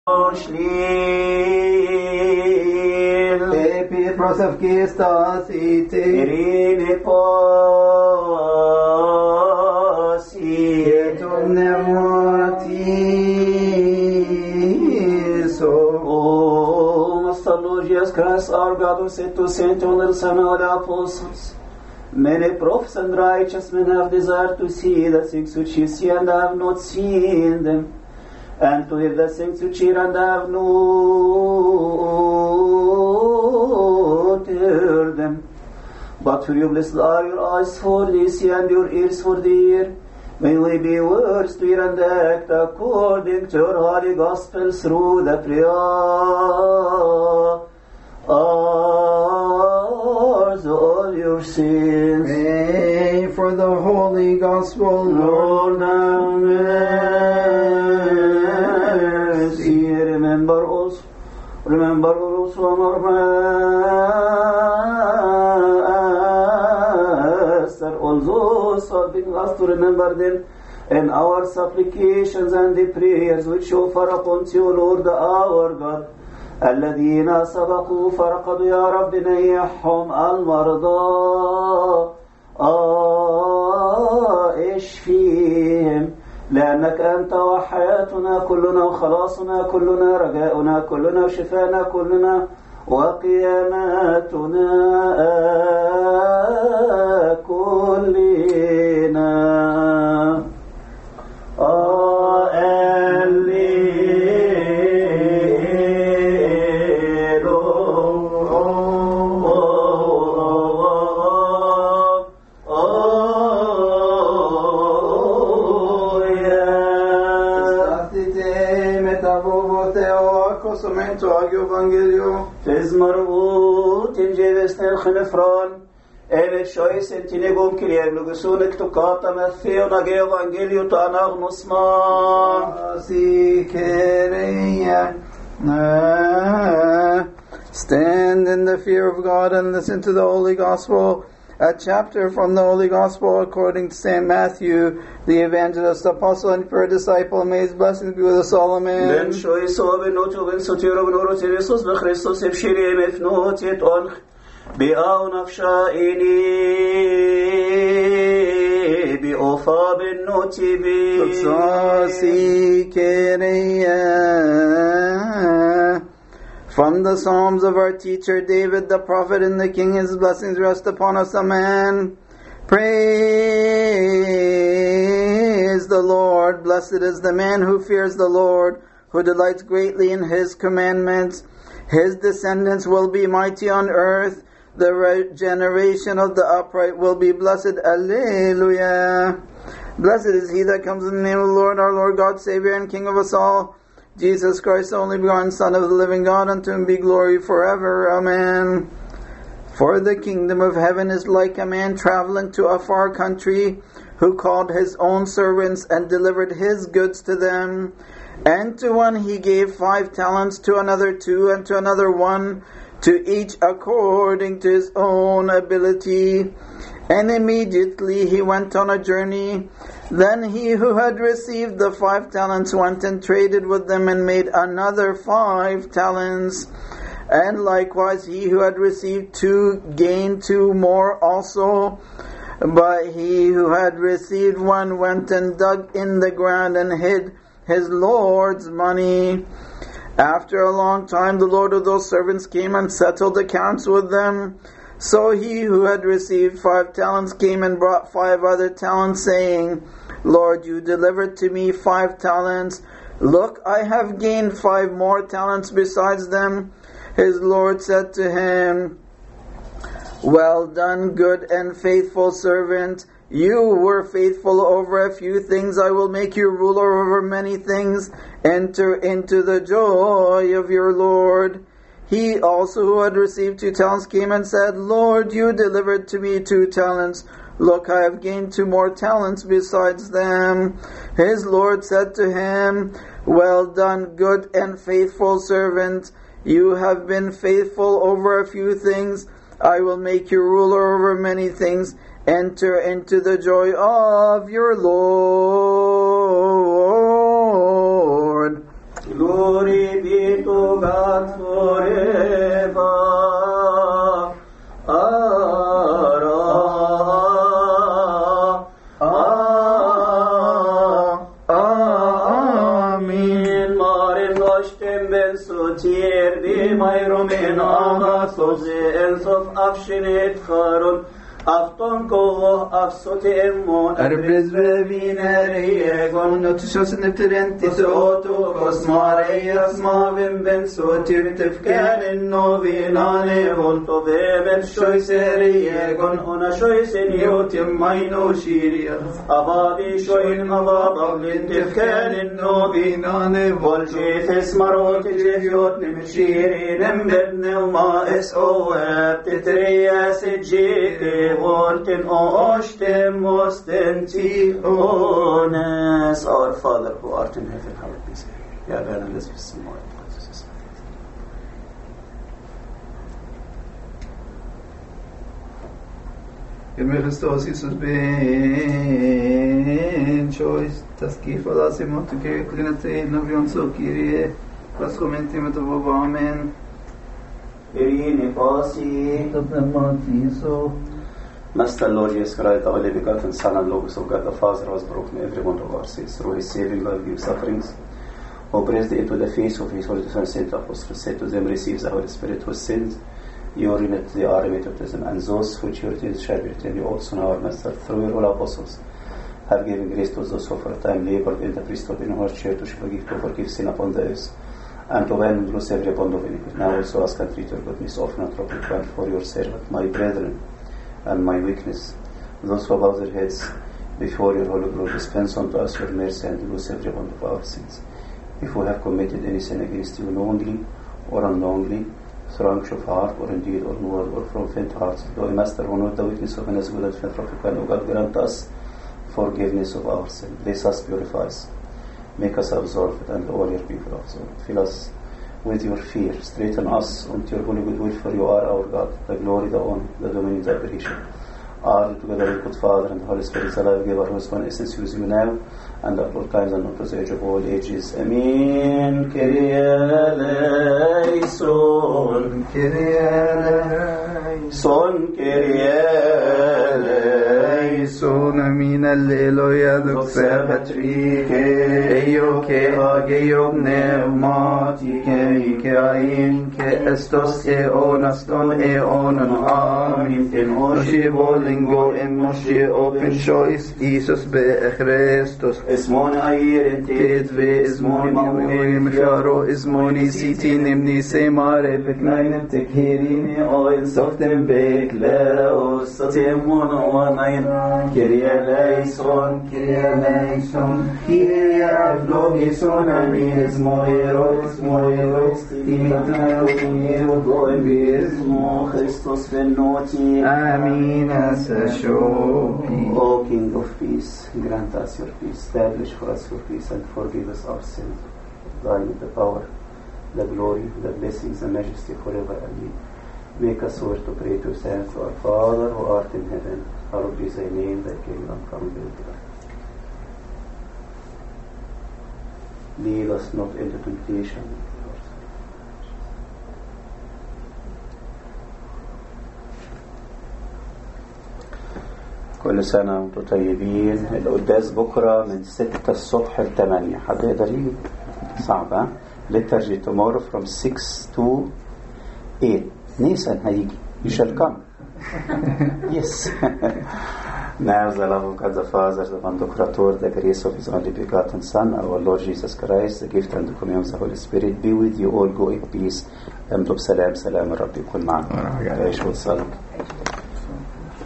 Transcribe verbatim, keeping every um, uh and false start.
Shlil Epifros of Kistas ite Irine Posi Etum Nematiso O Master Jesus Christ, our God, who said to Saint on the Son of the Apostles, many prophets and righteous men have desired to see the things which ye see and have not seen them, and to hear the things which hear and have not heard them. But for you blessed are your eyes for the see and your ears for the hear. May we be words to hear and act according to your holy gospel through the prayers of all your sins. Pray for the holy gospel, Lord, have mercy. Remember us, remember us from our Master. All those who have been asked to remember them in our supplications and the prayers which we offer upon you, Lord our God. الذين سبقوا فرقدوا يا رب نيحهم المرضى اشفيهم لأنك أنت وحياتنا كلنا وخلاصنا كلنا رجاؤنا كلنا وشفانا كلنا وقياماتنا كلنا Tezmarut in Jevesner Chenefron, Evet Shois in Tinegum Kilian, Lugusunik to Kata Matthew, Nage Evangelio to Anag Nusman. Stand in the fear of God and listen to the Holy Gospel. A chapter from the Holy Gospel according to Saint Matthew, the evangelist, apostle, and pure disciple. May his blessings be with us all. Amen. Ben shoiso benotu ben sotiro benoro teresos be Christos efshiri mefnot yet on be au nafsha ini be ofa benoti be Tutsasi kereya. From the Psalms of our teacher David, the prophet and the king, his blessings rest upon us. Amen. Praise the Lord. Blessed is the man who fears the Lord, who delights greatly in his commandments. His descendants will be mighty on earth. The regeneration of the upright will be blessed. Alleluia. Blessed is he that comes in the name of the Lord, our Lord God, Savior and King of us all, Jesus Christ, the only begotten Son of the living God, unto him be glory forever. Amen. For the kingdom of heaven is like a man traveling to a far country, who called his own servants and delivered his goods to them. And to one he gave five talents, to another two, and to another one, to each according to his own ability. And immediately he went on a journey. Then he who had received the five talents went and traded with them and made another five talents. And likewise he who had received two gained two more also. But he who had received one went and dug in the ground and hid his Lord's money. After a long time the Lord of those servants came and settled accounts with them. So he who had received five talents came and brought five other talents, saying, Lord, you delivered to me five talents. Look, I have gained five more talents besides them. His Lord said to him, Well done, good and faithful servant. You were faithful over a few things. I will make you ruler over many things. Enter into the joy of your Lord. He also who had received two talents came and said, Lord, you delivered to me two talents. Look, I have gained two more talents besides them. His Lord said to him, Well done, good and faithful servant. You have been faithful over a few things. I will make you ruler over many things. Enter into the joy of your Lord. Glory God forever. Amen. Maren goshtem ben sotier di mayromen aga soze ensof afshinet charon afton kovo afsote emmon Arbres veviner egon notusos nepterentis oto kosmareias mavim ben sotir tefkeren novinane volto vemen shoiser egon ona shoisen yotim maino shiria abadi shoin avabavlin tefkeren novinane volchefes marot jefjot nimshirin embednelma es oeb tetrias ejike Vorten oshtem ostentiones. Our Father who art in heaven, hallowed be thy name. Ja, werden das wissen wollen. Irme Christos Jesus ben choice taskif alasim to ke klinate navion so kirie pas commenti metovo amen. Irine pasi Dobnemati so Master Lord Jesus Christ, our living God and Son and Logos of God the Father, has broken every one of our sins through His saving love, give sufferings. O praise thee into the face of His Holy Son, Saint Apostle, said to them, receive the Holy Spirit whose sins you remit, they are remitted to them, and those which your sins shall be returned you also now, our Master, through your all apostles, have given grace to those who for a time labored in the priesthood in our church to forgive, to forgive sin upon the earth, and to bind and loose every bond of iniquity. Now also ask and treat your goodness often and trouble grant for your servant, my brethren, and my weakness. Those who bow their heads before your holy glory, dispense unto us your mercy and loose every one of our sins. If we have committed any sin against you knowingly or unknowingly, through anxious of heart or in deed or in word or from faint hearts, though a master who knows the weakness of an as good and faith of O God, grant us forgiveness of our sin. Bless us, purify us, make us absolved, and all your people absolved. Fill us with your fear, straighten us unto your holy goodwill, for you are our God, the glory, the honor, the dominion, the adoration. Are together with God Father and the Holy Spirit, the life giver, who is one essence, use you now and at all times and unto the age of all ages. Amen. Kyrie eleison, Kyrie eleison, Kyrie eleison. Amin alleluia doxa patrike eio ke ageo pneumatike ke ain ke estos e onaston e onon amin In Moshe volingo en Moshe open choice Jesus be Christos اسمون أير Ket ve ismoni mawiri msharo ismoni siti nimni semare beknainen tekherini oil softem bekleos Satemon onayin Kyrie eleison, Kyrie eleison Kyrie eulogison amin ismoiro ismoiro timitano timitano goen Ismo Christos venoti. Amin as a show O King of Peace, grant us your peace, establish for us your peace, and forgive us our sins. Thine is the power, the glory, the blessings, the majesty forever. Amen. Make us swear to pray to stand to our Father who art in heaven. Hallowed be thy name, thy kingdom come, thy will be done. Lead us not into temptation. كل سنة وانتم طيبين. القداس بكرة من ستة الصبح لثمانية. حد يقدر يجي؟ صعب ها؟ Liturgy tomorrow from six to eight. Nisan هيجي. You shall come. Yes. Now the love of God the Father, the Mandocrator, the grace of His only begotten Son, our Lord Jesus Christ, the gift and the communion of the Holy Spirit be with you all. Go in peace. امضوا بسلام. سلام الرب يكون معكم. يعيش وتصلوا.